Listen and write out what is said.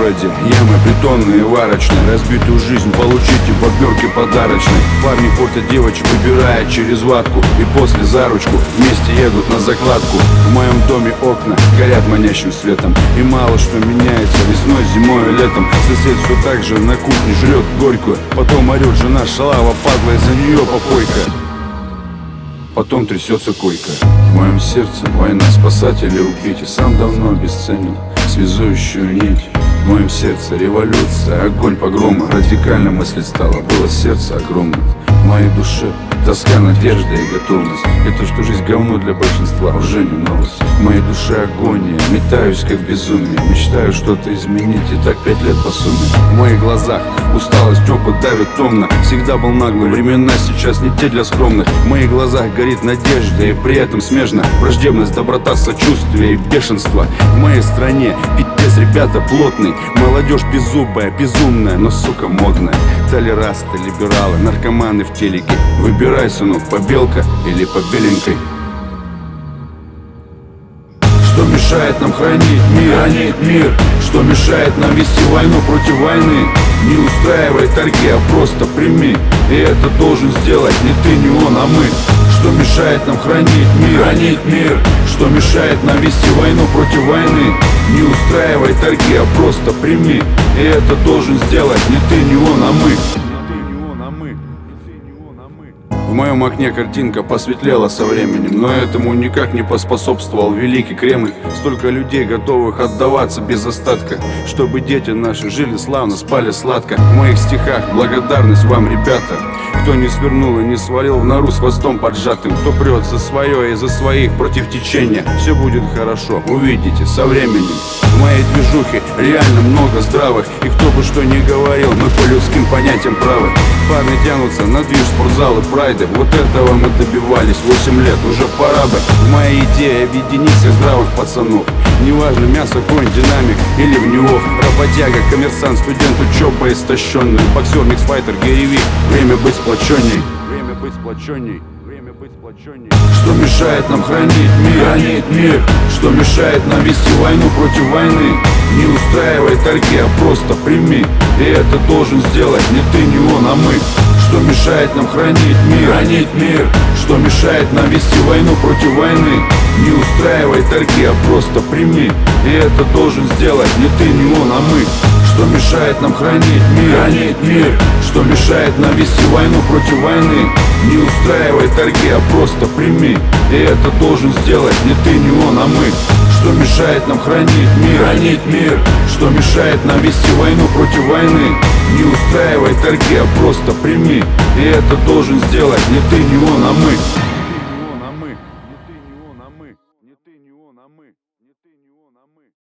городе ямы бетонные, варочные. Разбитую жизнь получите в обертке подарочной. Парни портят девочек, выбирая через ватку. И после за ручку вместе едут на закладку. В моем доме окна горят манящим светом. И мало что меняется весной, зимой и летом. Сосед все так же на кухне жрет горькую. Потом орет жена: шалава, падла, из-за нее попойка. Потом трясется койка. В моем сердце война, спасатели убить. И сам давно обесценил связующую нить. В моем сердце революция, огонь погрома. Радикально мыслить стало, было сердце огромное. В моей душе тоска, надежда и готовность. И то, что жизнь говно для большинства, уже не новость. В моей душе агония, метаюсь как в безумии. Мечтаю что-то изменить, и так 5 лет по сумме. В моих глазах усталость, опыт давит томно. Всегда был наглый, времена сейчас не те для скромных. В моих глазах горит надежда, и при этом смежна враждебность, доброта, сочувствие и бешенство. В моей стране пиздец, ребята, плотный. Молодежь беззубая, безумная, но сука модная. Толерасты, либералы, наркоманы в телеке. Выбирай, сынок, побелка или побеленькой. Что мешает нам хранить мир? Что мешает нам вести войну против войны? Не устраивай торги, а просто прими. И это должен сделать не ты, не он, а мы. Что мешает нам хранить мир? Что мешает нам вести войну против войны? Не устраивай торги, а просто прими. И это должен сделать не ты, не он, а мы. В моем окне картинка посветлела со временем, но этому никак не поспособствовал великий Кремль. Столько людей, готовых отдаваться без остатка, чтобы дети наши жили славно, спали сладко. В моих стихах благодарность вам, ребята, кто не свернул и не свалил в нору с хвостом поджатым, кто прет за свое и за своих против течения. Все будет хорошо, увидите со временем. В моей движухе реально много здравых, и кто бы что ни говорил, мы по людским понятиям правы. Парни тянутся на движ, спортзалы, прайды. Вот этого мы добивались 8 лет, уже пора бы. В моей идее объединить всех здравых пацанов. Неважно, мясо, конь, динамик или внюов. Работяга, коммерсант, студент, учеба истощенный. Боксер, миксфайтер, гиревик. Время быть сплоченней. Время быть сплоченней. Что мешает нам хранить мир? Что мешает нам вести войну против войны? Не устраивай торги, а просто прими. И это должен сделать не ты, не он, а мы. Что мешает нам хранить мир? Что мешает нам вести войну против войны? Не устраивай торги, а просто прими. И это должен сделать не ты, не он, а мы. Что мешает нам хранить мир? Что мешает нам вести войну против войны? Не устраивай торги, а просто прими. И это должен сделать не ты, не он, а мы. Что мешает нам хранить мир? Что мешает нам вести войну против войны? Не устраивай торги, а просто прими. И это должен сделать не ты, не он, а мы.